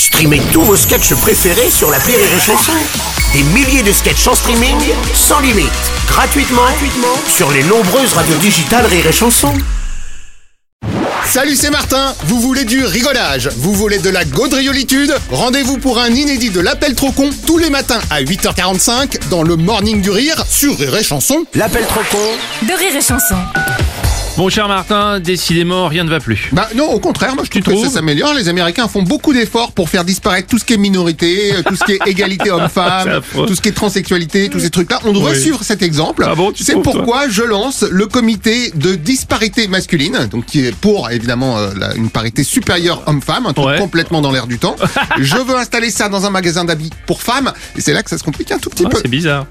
Streamez tous vos sketchs préférés sur l'appli Rire et Chanson. Des milliers de sketchs en streaming, sans limite, gratuitement sur les nombreuses radios digitales Rire et Chanson. Salut, c'est Martin. Vous voulez du rigolage, vous voulez de la gaudriolitude? Rendez-vous pour un inédit de l'appel trop con tous les matins à 8h45 dans le Morning du Rire sur Rire et Chanson. L'appel trop con de Rire et Chanson. Mon cher Martin, décidément, rien ne va plus. Bah non, au contraire, moi je trouve que ça s'améliore. Les Américains font beaucoup d'efforts pour faire disparaître tout ce qui est minorité, tout ce qui est égalité homme-femme, tout ce qui est transsexualité, tous ces trucs-là. On devrait suivre cet exemple. Ah bon, c'est pourquoi je lance le comité de disparité masculine, donc qui est pour évidemment une parité supérieure homme-femme, un truc complètement dans l'air du temps. Je veux installer ça dans un magasin d'habits pour femmes, et c'est là que ça se complique un tout petit peu. C'est bizarre.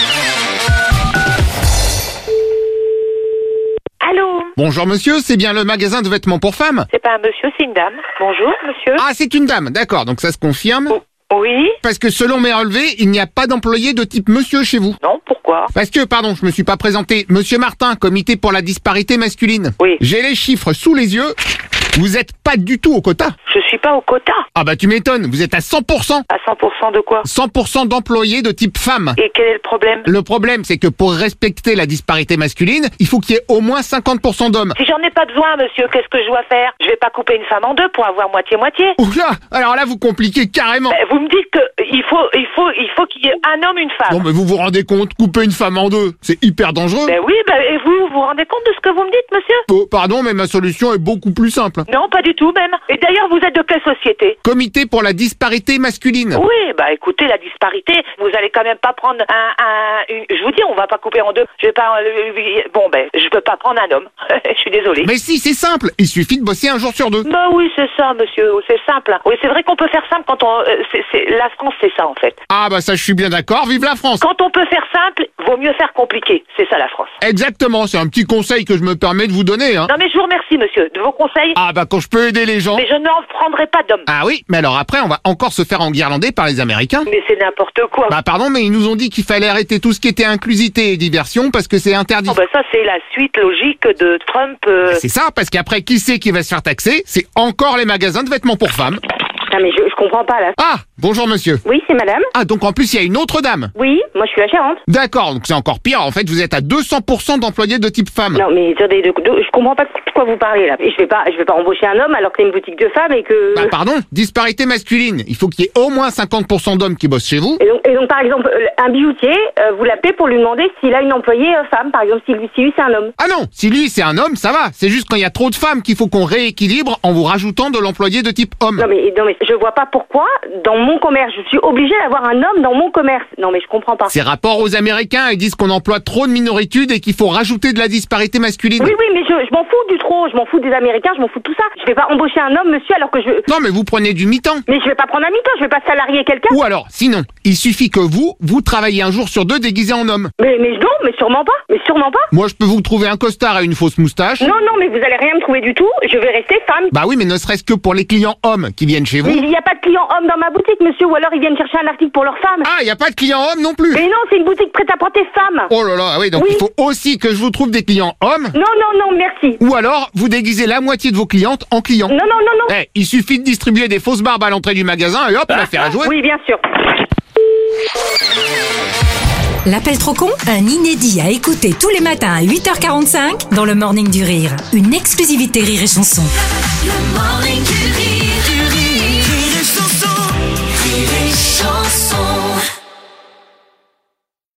Allô? Bonjour monsieur, c'est bien le magasin de vêtements pour femmes? C'est pas un monsieur, c'est une dame. Bonjour, monsieur. Ah, c'est une dame, d'accord, donc ça se confirme. Oui? Parce que selon mes relevés, il n'y a pas d'employé de type monsieur chez vous. Non, pourquoi? Parce que, pardon, je me suis pas présenté. Monsieur Martin, comité pour la disparité masculine. Oui. J'ai les chiffres sous les yeux. Vous êtes pas du tout au quota. Je suis pas au quota. Ah bah tu m'étonnes, vous êtes à 100%. À 100% de quoi? 100% d'employés de type femme. Et quel est le problème? Le problème, c'est que pour respecter la disparité masculine, il faut qu'il y ait au moins 50% d'hommes. Si j'en ai pas besoin, monsieur, qu'est-ce que je dois faire? Je vais pas couper une femme en deux pour avoir moitié-moitié. Oula, alors là vous compliquez carrément. Vous me dites que il faut qu'il y ait un homme, une femme. Non mais vous vous rendez compte, couper une femme en deux, c'est hyper dangereux. Oui, et vous vous rendez compte de ce que vous me dites, monsieur? Oh, pardon, mais ma solution est beaucoup plus simple. Non, pas du tout même. Et d'ailleurs, vous êtes de quelle société? Comité pour la disparité masculine. Oui, bah écoutez, la disparité, vous allez quand même pas prendre je vous dis, on va pas couper en deux. Je vais pas, je peux pas prendre un homme. Je suis désolée. Mais si, c'est simple, il suffit de bosser un jour sur deux. Bah oui, c'est ça, monsieur, c'est simple. Oui, c'est vrai qu'on peut faire simple quand la France, c'est ça en fait. Ah bah ça, je suis bien d'accord, vive la France. Quand on peut faire simple, vaut mieux faire compliqué. C'est ça la France. Exactement, c'est un petit conseil que je me permets de vous donner, hein. Non mais je vous remercie, monsieur, de vos conseils. Ah bah quand je peux aider les gens. Mais je n'en prendrai pas d'homme. Ah oui, mais alors après, on va encore se faire enguirlander par les Américains. Mais c'est n'importe quoi. Bah pardon, mais ils nous ont dit qu'il fallait arrêter tout ce qui était inclusivité et diversion parce que c'est interdit. Oh bah ça, c'est la suite logique de Trump. C'est ça, parce qu'après, qui c'est qui va se faire taxer? C'est encore les magasins de vêtements pour femmes. Ah mais je comprends pas là. Ah, bonjour monsieur. Oui, c'est madame. Ah, donc en plus, il y a une autre dame. Oui, moi je suis la gérante. D'accord, donc c'est encore pire. En fait, vous êtes à 200% d'employés de type femme. Non mais attendez, je comprends pas de quoi vous parlez là. Et je vais pas embaucher un homme alors que c'est une boutique de femmes et que... Bah pardon, disparité masculine. Il faut qu'il y ait au moins 50% d'hommes qui bossent chez vous. Et donc par exemple, un bijoutier, vous l'appelez pour lui demander s'il a une employée femme, par exemple, si lui c'est un homme. Ah non, si lui c'est un homme, ça va. C'est juste quand il y a trop de femmes qu'il faut qu'on rééquilibre en vous rajoutant de l'employé de type homme. Non mais je vois pas pourquoi, dans mon commerce, je suis obligée d'avoir un homme dans mon commerce. Non mais je comprends pas. C'est rapport aux Américains, ils disent qu'on emploie trop de minoritudes et qu'il faut rajouter de la disparité masculine. Oui, mais je m'en fous du trop, je m'en fous des Américains, je m'en fous de tout ça. Je vais pas embaucher un homme, monsieur, alors que je... Non mais vous prenez du mi-temps. Mais je vais pas prendre un mi-temps, je vais pas salarier quelqu'un. Ou alors, sinon, il suffit que vous travaillez un jour sur deux déguisé en homme. Mais non, mais sûrement pas. Moi je peux vous trouver un costard et une fausse moustache. Non, mais vous allez rien me trouver du tout, je vais rester femme. Bah oui, mais ne serait-ce que pour les clients hommes qui viennent chez vous. Mais il n'y a pas de clients hommes dans ma boutique, monsieur, ou alors ils viennent chercher un article pour leur femme. Ah, il n'y a pas de clients hommes non plus. Mais non, c'est une boutique prêt-à-porter femme. Oh là là, oui, donc il faut aussi que je vous trouve des clients hommes. Non, merci. Ou alors, vous déguisez la moitié de vos clientes en clients. Non. Il suffit de distribuer des fausses barbes à l'entrée du magasin et hop, l'affaire à jouer. Oui, bien sûr. L'appel trop con, un inédit à écouter tous les matins à 8h45 dans le Morning du Rire. Une exclusivité Rire et Chanson. Le Morning du Rire, Rire et Chanson, Rire et Chanson.